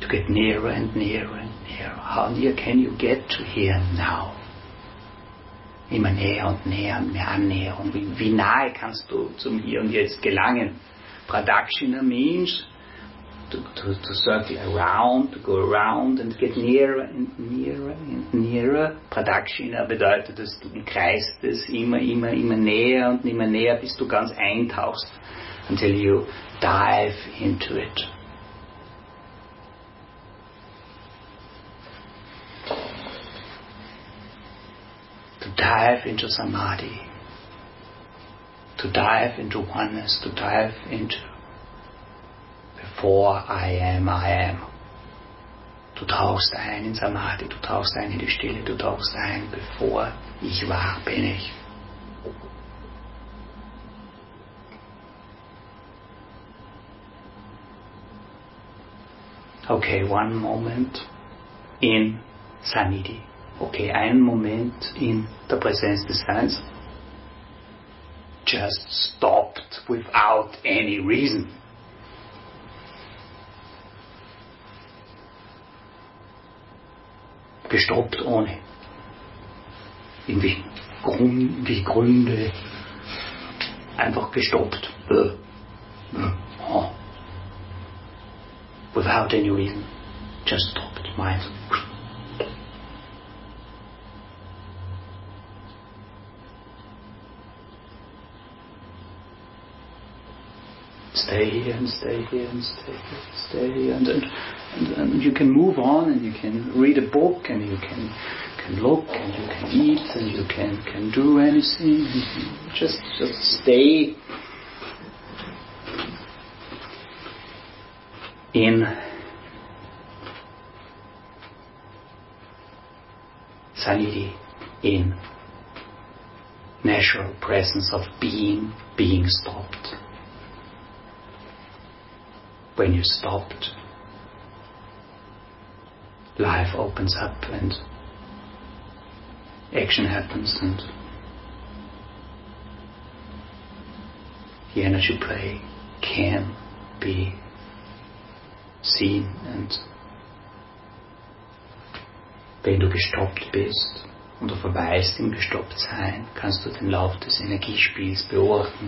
to get nearer and nearer and nearer. How near can you get to here now? Immer näher und näher und mehr Annäherung. Wie nahe kannst du zum Hier und Jetzt gelangen? Pradakshina means to circle around, to go around and get nearer and nearer and nearer. Pradakshina bedeutet, dass du kreist es immer näher und immer näher, bis du ganz eintauchst, until you dive into it. To dive into samadhi, to dive into oneness, to dive into before I am. Du tauchst ein in Samadhi, du tauchst ein in die Stille, du tauchst ein, bevor ich war, bin ich. Okay, one moment in Sanidhi. Okay, einen Moment in der Präsenz des Seins. Just stopped without any reason. Gestoppt ohne irgendwelche Gründe. Einfach gestoppt. Without any reason. Just stopped. Mind. Stay here and stay here and stay here and stay here, and you can move on, and you can read a book, and you can look, and you can eat, and you can do anything. Just stay in Sanidhi, in natural presence of being stopped. When you stopped, life opens up and action happens, and the energy play can be seen. And wenn du gestoppt bist und du verweist im Gestopptsein, kannst du den Lauf des Energiespiels beobachten.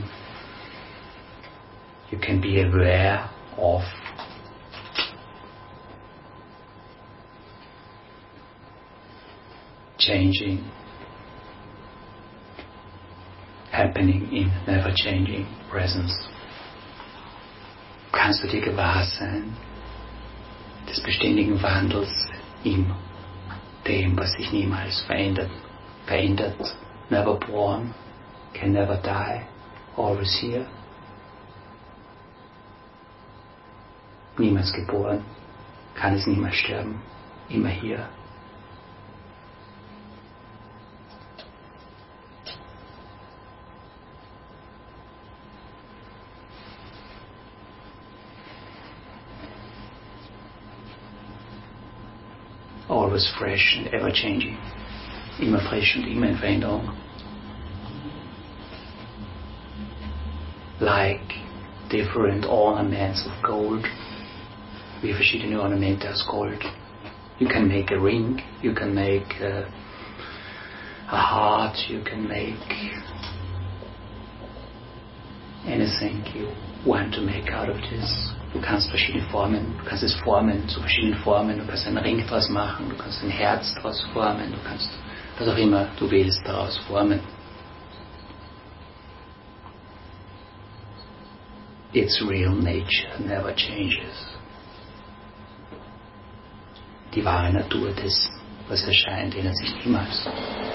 You can be aware of changing, happening in never changing presence. Kannst du dir gewahr sein des beständigen Wandels in dem, was sich niemals verändert. Never born, can never die, always here. Niemals geboren, kann es niemals sterben, immer hier. Always fresh and ever changing, immer frisch und immer in Veränderung. Like different ornaments of gold. Wie verschiedene Ornamente aus Gold. You can make a ring, you can make a heart, you can make anything you want to make out of this. Du kannst verschiedene Formen, du kannst es formen zu verschiedenen Formen, du kannst einen Ring draus machen, du kannst ein Herz draus formen, du kannst was auch immer du willst daraus formen. Its real nature never changes. Die wahre Natur des, was erscheint, ändert sich niemals.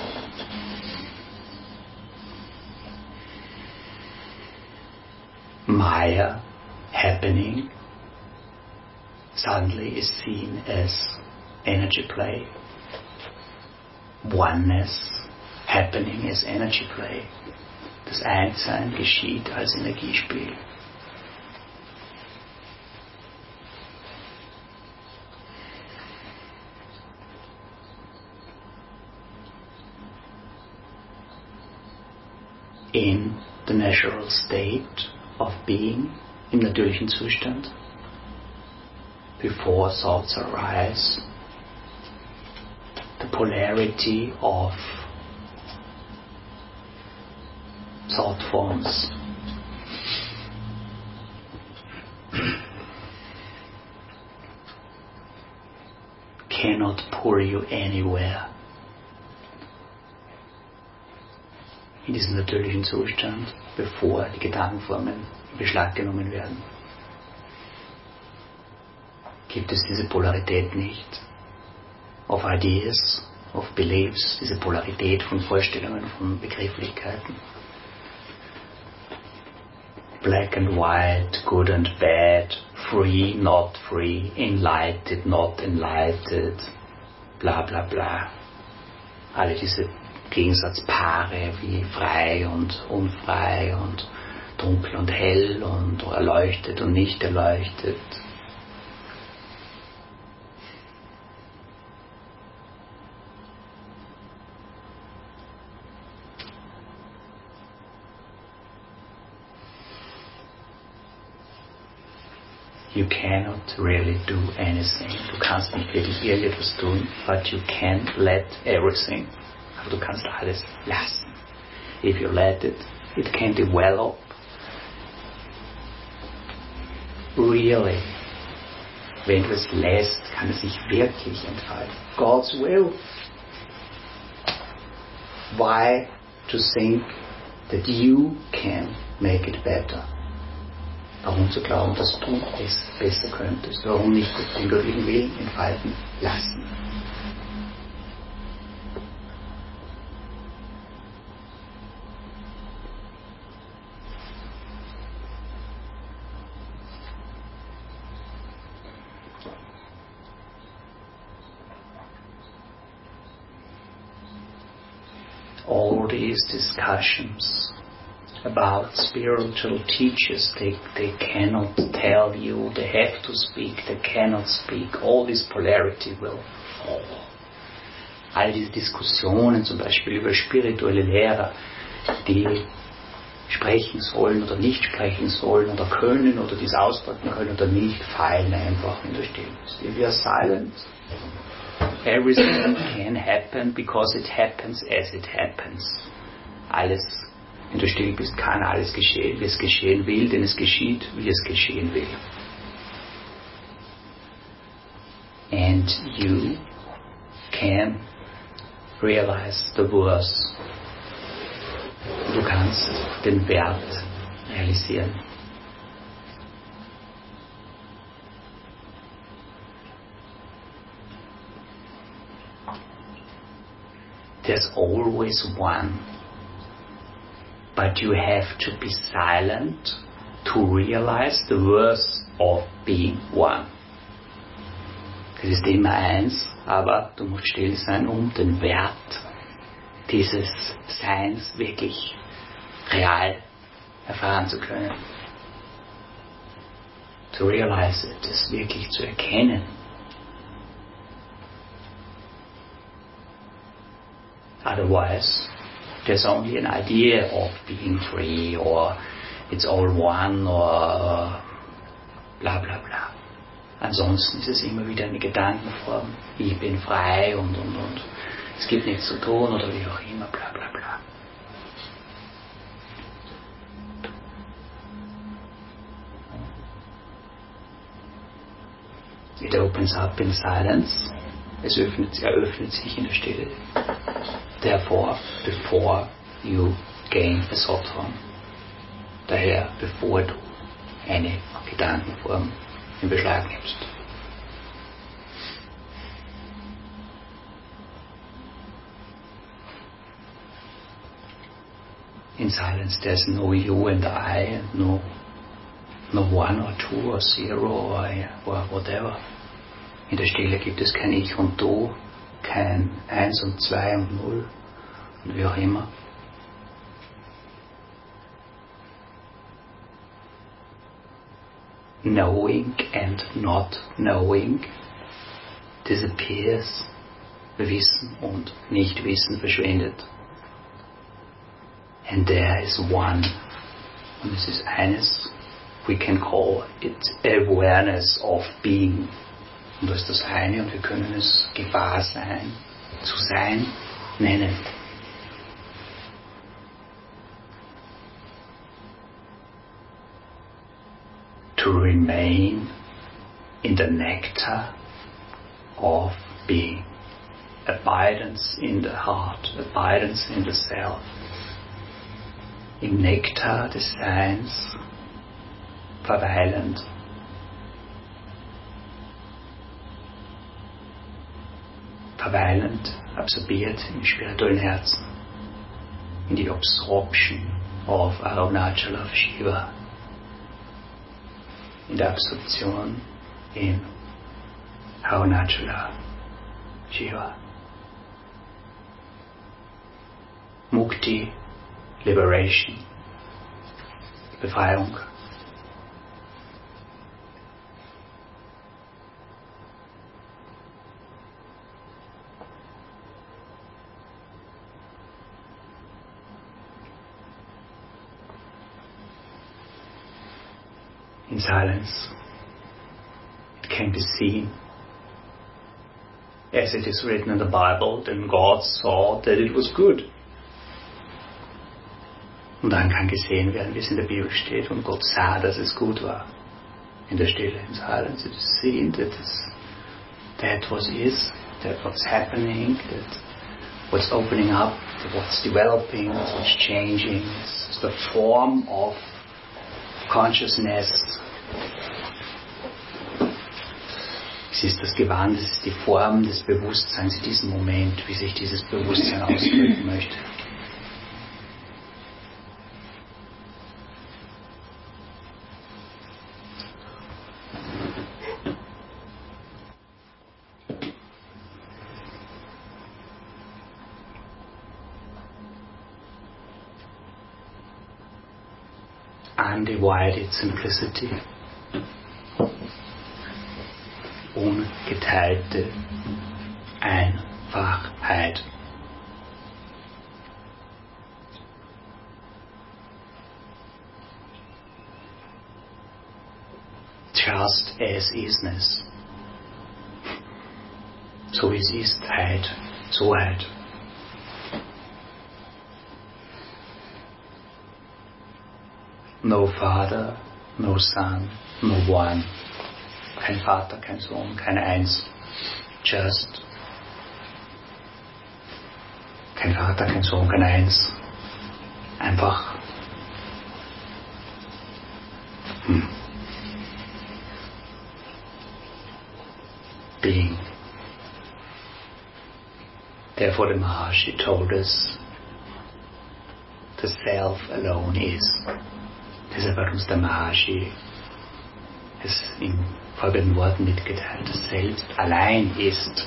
Maya, happening, suddenly is seen as energy play. Oneness, happening as energy play. Das Einssein geschieht als Energiespiel. In the natural state of being, im natürlichen Zustand, before thoughts arise, the polarity of thought forms. Cannot pull you anywhere. In diesem natürlichen Zustand, bevor die Gedankenformen in Beschlag genommen werden, gibt es diese Polarität nicht. Of ideas, of beliefs, diese Polarität von Vorstellungen, von Begrifflichkeiten. Black and white, good and bad, free, not free, enlightened, not enlightened, bla bla bla. Alle diese Gegensatzpaare wie frei und unfrei und dunkel und hell und erleuchtet und nicht erleuchtet. You cannot really do anything. Du kannst nicht wirklich irgendetwas tun, but you can let everything. Aber du kannst alles lassen. If you let it, it can develop. Really. Wenn du es lässt, kann es sich wirklich entfalten. God's will. Why to think that you can make it better? Warum zu glauben, dass du es besser könntest? Warum nicht den göttlichen Willen entfalten lassen? All these discussions about spiritual teachers, they cannot tell you, they have to speak, they cannot speak. All this polarity will fall. All diese Diskussionen zum Beispiel über spirituelle Lehrer, die sprechen sollen oder nicht sprechen sollen oder können oder dies ausdrücken können oder nicht, fallen einfach in der Stille. If you are silent, everything can happen because it happens as it happens. Alles, wenn du still bist, kann alles geschehen, wie es geschehen will, denn es geschieht, wie es geschehen will. And you can realize the worth. Du kannst den Wert realisieren. There's always one. But you have to be silent to realize the worth of being one. Es ist immer eins, aber du musst still sein, um den Wert dieses Seins wirklich real erfahren zu können. To realize it, es wirklich zu erkennen. Otherwise, there's only an idea of being free, or it's all one, or bla bla bla. Ansonsten ist es immer wieder eine Gedankenform, ich bin frei und. Es gibt nichts zu tun oder wie auch immer, bla bla bla. It opens up in silence. Es eröffnet sich in der Stille. Therefore, before you gain a thought form. Daher, bevor du eine Gedankenform in Beschlag nimmst. In silence there's no you and I, and no one or two or zero or whatever. In der Stille gibt es kein Ich und Du, kein Eins und Zwei und Null und wie auch immer. Knowing and not knowing disappears. Wissen und Nichtwissen verschwindet. And there is one. Und es ist eines, we can call it awareness of being. Und das ist das eine, und wir können es Gewahrsein, zu sein, nennen. To remain in the nectar of being. Abidance in the heart, abidance in the self. Im Nektar des Seins verweilend. Verweilend, absorbiert im spirituellen Herzen. In die Absorption of Arunachala, of Shiva. In der Absorption in Arunachala, Shiva. Mukti, Liberation, Befreiung. In silence, it can be seen, as it is written in the Bible, then God saw that it was good. Und dann kann gesehen werden, wie es in der Bibel steht, und Gott sah, dass es gut war. In der Stille, in silence, it is seen that what is, that what's happening, that what's opening up, that what's developing, that what's changing, is the form of consciousness. Es ist das Gewand, es ist die Form des Bewusstseins in diesem Moment, wie sich dieses Bewusstsein ausdrücken möchte. Undivided simplicity. Ungeteilte Einfachheit. Just as isness. So wie es Istheit, Soheit. No Father, no Son, no One. Kein Vater, kein Sohn, kein Eins. Just. Kein Vater, kein Sohn, kein Eins. Einfach. Being. Therefore the Maharishi told us the self alone is. Deshalb hat uns der Maharishi es in folgenden Worten mitgeteilt: Das Selbst allein ist.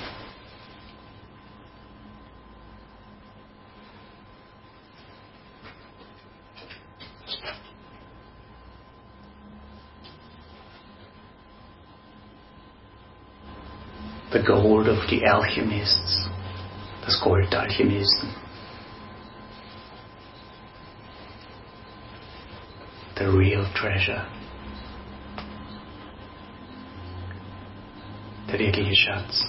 The gold of the alchemists, das Gold der Alchemisten. The real treasure. Der wirkliche Schatz.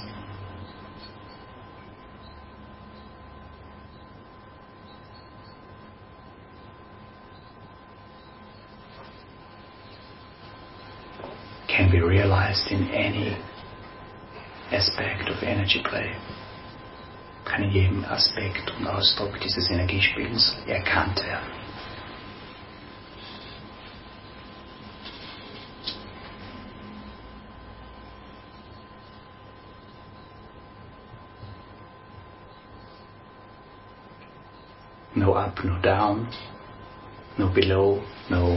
Can be realized in any aspect of energy play. Kann in jedem Aspekt und Ausdruck dieses Energiespiels erkannt werden. No up, no down, no below, no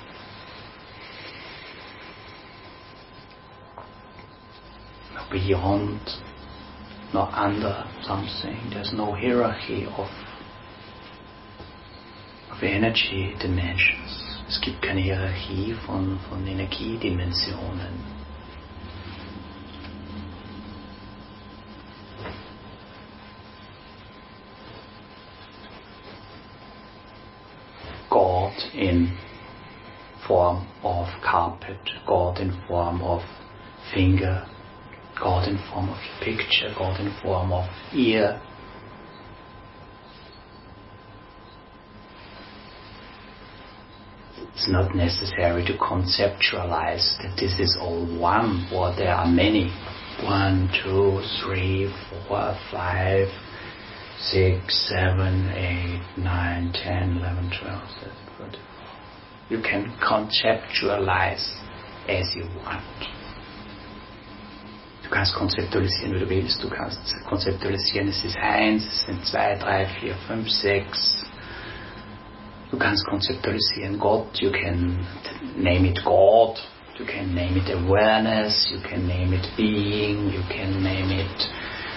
beyond, no under something. There's no hierarchy of energy dimensions. Es gibt keine Hierarchie von Energiedimensionen. God in form of carpet, God in form of finger, God in form of your picture, God in form of ear. It's not necessary to conceptualize that this is all one, or there are many. 1, 2, 3, 4, 5, 6, 7, 8, 9, 10, 11, 12, 13, 14. You can conceptualize as you want. Du kannst konzeptualisieren, wie du willst. Du kannst konzeptualisieren, es ist 1, es sind 2, 3, 4, 5, 6. Du kannst konzeptualisieren Gott. You can name it God. You can name it awareness. You can name it being. You can name it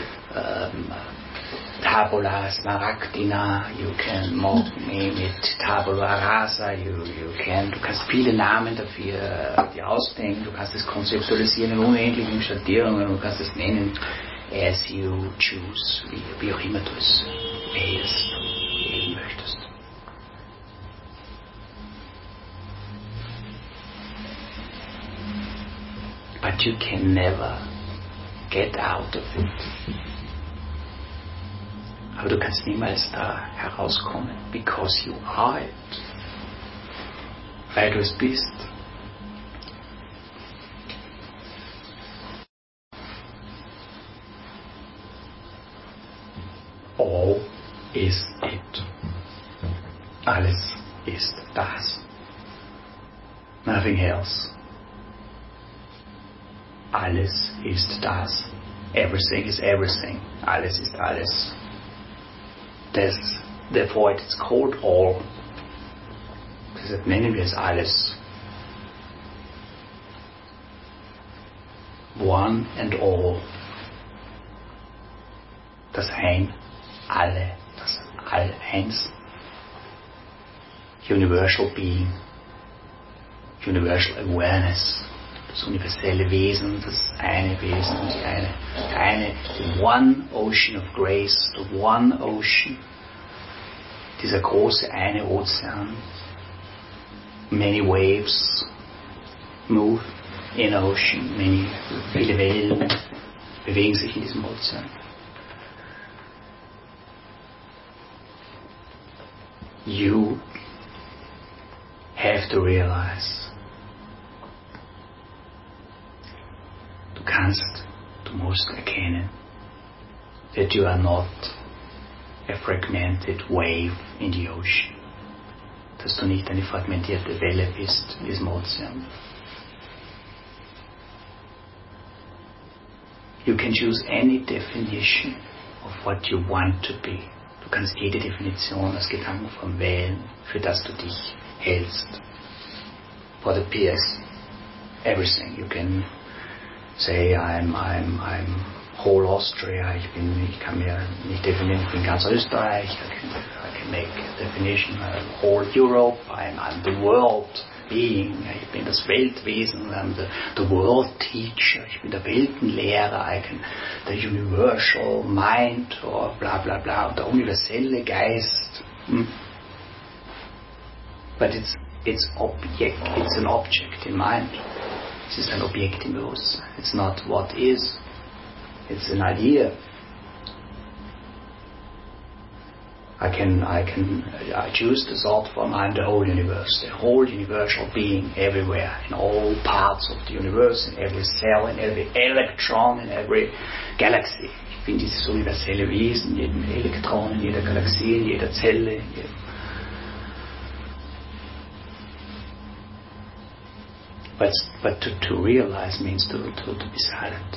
tabula smaragdina. You can name it tabula rasa. Du kannst viele Namen dafür dir ausdenken. Du kannst es konzeptualisieren in unendlichen Schattierungen. Du kannst es nennen as you choose, wie auch immer du es wählst, wählen möchtest. But you can never get out of it. Aber du kannst niemals da herauskommen, because you are it. Weil du es bist. All is it. Alles ist das. Nothing else. Alles ist das. Everything is everything. Alles ist alles. Therefore it's called all. Deshalb nennen wir es alles. One and all. Das Ein, alle, das All-Eins. Universal Being. Universal Awareness. Das universelle Wesen, das eine Wesen, die eine the one ocean of grace, the one ocean, dieser große eine Ozean. Many waves move in ocean, viele Wellen bewegen sich in diesem Ozean. You have to realize, du musst erkennen, that you are not a fragmented wave in the ocean. Dass du nicht eine fragmentierte Welle bist in diesem Ozean. You can choose any definition of what you want to be. Du kannst jede Definition als Gedankenform wählen, für das du dich hältst. What appears, everything. You can say I'm whole Austria. Ich kann mir nicht definieren, ich bin ganz Österreich. I can make a definition. Whole Europe. I'm the world being. Ich bin das Weltwesen. I'm the world teacher. Ich bin der Weltenlehrer. I can the universal mind or bla bla bla. Und der universelle Geist. But it's an object in mind. Es ist ein Objekt im Bewusstsein. It's not what is. It's an idea. I choose the thought form. I'm the whole universe, the whole universal being everywhere, in all parts of the universe, in every cell, in every electron, in every galaxy. Ich bin dieses universelle Wesen, in jedem Elektron, in jeder Galaxie, in jeder Zelle, in jedem. But to realize means to be silent,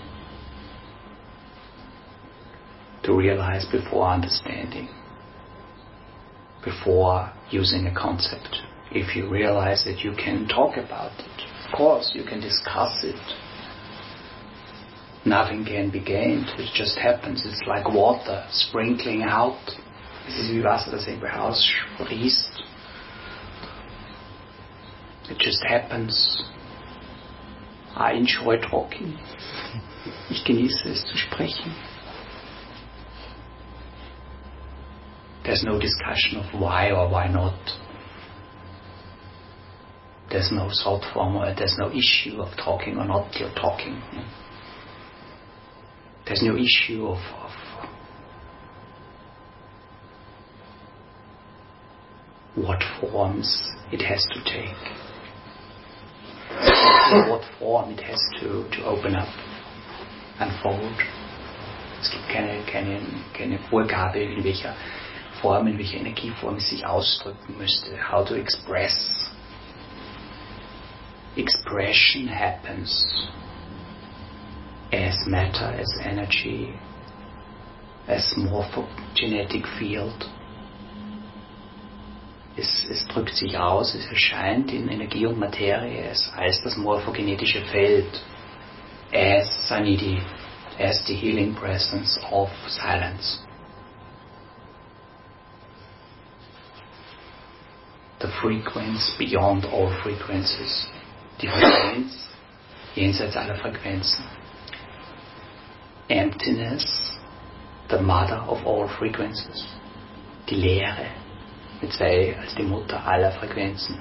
to realize before understanding, before using a concept. If you realize that you can talk about it, of course you can discuss it. Nothing can be gained, it just happens. It's like water sprinkling out. Es ist wie Wasser, das irgendwo raussprießt. It just happens. I enjoy talking. Ich genieße es zu sprechen. There's no discussion of why or why not. There's no thought form or there's no issue of talking or not you're talking. There's no issue of what forms it has to take, or what form it has to open up, unfold. Es gibt keine Vorgabe, in welcher Form, in welcher Energieform es sich ausdrücken müsste. How to express. Expression happens as matter, as energy, as morphogenetic field. Es drückt sich aus, es erscheint in Energie und Materie als das morphogenetische Feld, as Sanidhi, as the healing presence of silence. The frequency beyond all frequencies. Die Frequenz jenseits aller Frequenzen. Emptiness, the mother of all frequencies. Die Leere, mit zwei als die Mutter aller Frequenzen.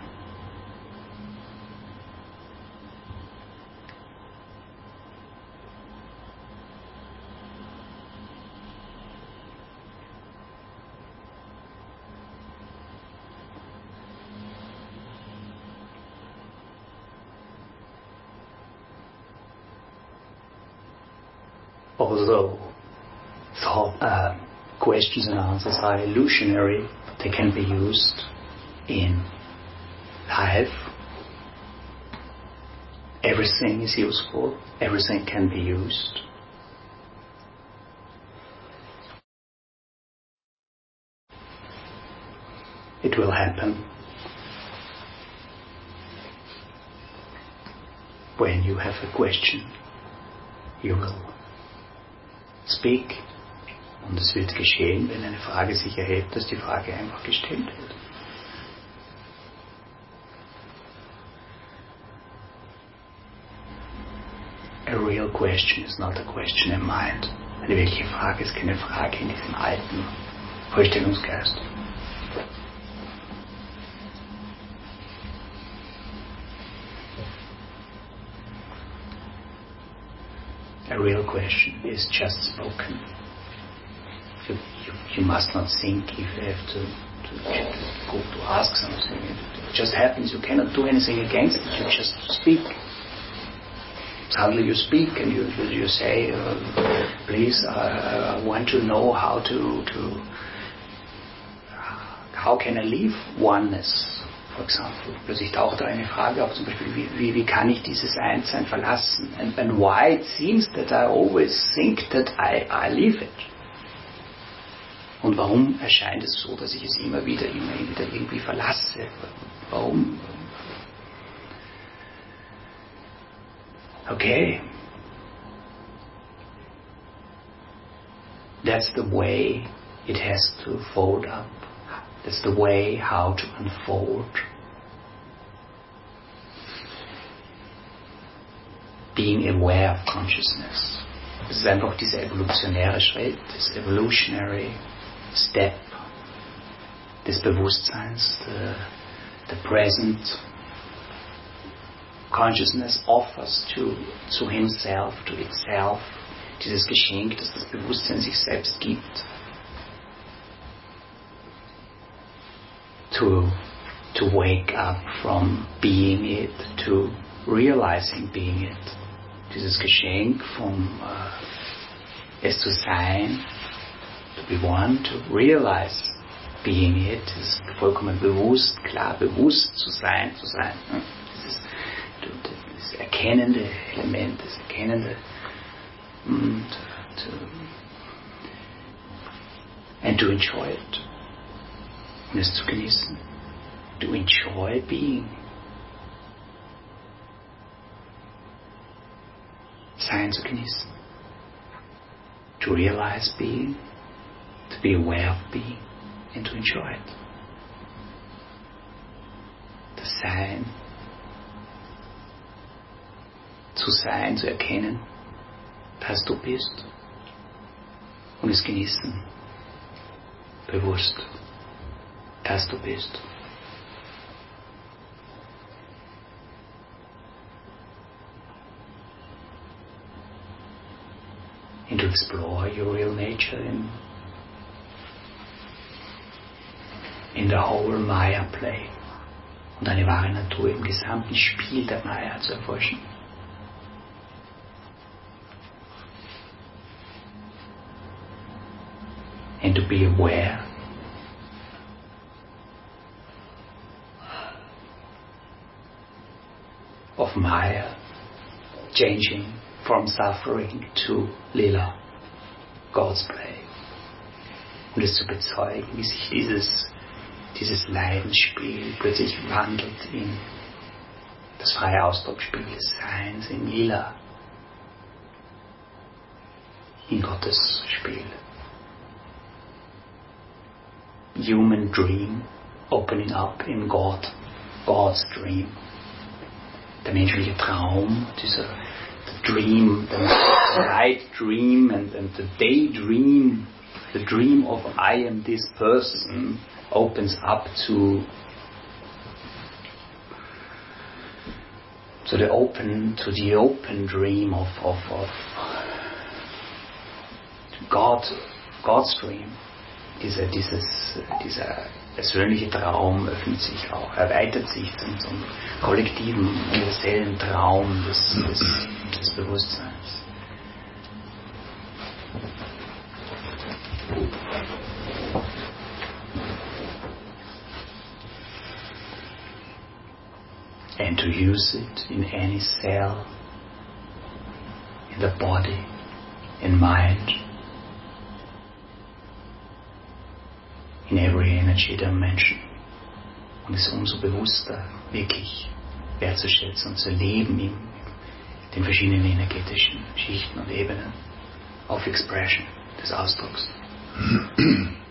Although questions and answers are illusionary, they can be used in life. Everything is useful, everything can be used. It will happen when you have a question. You will speak. Und es wird geschehen, wenn eine Frage sich erhebt, dass die Frage einfach gestellt wird. A real question is not a question in mind. Eine wirkliche Frage ist keine Frage in diesem alten Vorstellungsgeist. A real question is just spoken. You must not think if you have to go to ask something. It just happens. You cannot do anything against it. You just speak. Suddenly you speak and you say, please, I want to know how can I leave oneness, for example. Plötzlich taucht da eine Frage auf, zum Beispiel, wie kann ich dieses Einssein verlassen? And why it seems that I always think that I leave it. Und warum erscheint es so, dass ich es immer wieder irgendwie verlasse? Warum? Okay. That's the way it has to fold up. That's the way how to unfold. Being aware of consciousness. Das ist einfach dieser evolutionäre Schritt, das evolutionary step des Bewusstseins, the present consciousness offers to himself, to itself, dieses Geschenk, das das Bewusstsein sich selbst gibt, to wake up from being it to realizing being it, dieses Geschenk vom es zu sein, to be one, to realize being it, ist vollkommen bewusst, klar bewusst zu sein. Das erkennende Element, das erkennende and to enjoy it, und es zu genießen, to enjoy being, sein zu genießen, to realize being, to be aware of being and to enjoy it. Das Sein, zu erkennen, dass du bist und es genießen, bewusst, dass du bist. and to explore your real nature in the whole Maya play und eine wahre Natur im gesamten Spiel der Maya zu erforschen. And to be aware of Maya changing from suffering to Lila, God's play. Und es zu bezeugen, wie sich dieses Leidensspiel plötzlich wandelt in das freie Ausdrucksspiel des Seins, in Lila, in Gottes Spiel. Human dream opening up in God's dream. Der menschliche Traum, the dream, the night dream and the daydream, the dream of I am this person opens up to the open dream of God's dream. Dieser persönliche Traum öffnet sich auch, erweitert sich zum kollektiven, universellen Traum des Bewusstseins. And to use it in any cell, in the body, in mind, in every energy dimension. Und es umso bewusster wirklich wertzuschätzen und zu leben in den verschiedenen energetischen Schichten und Ebenen of Expression, des Ausdrucks.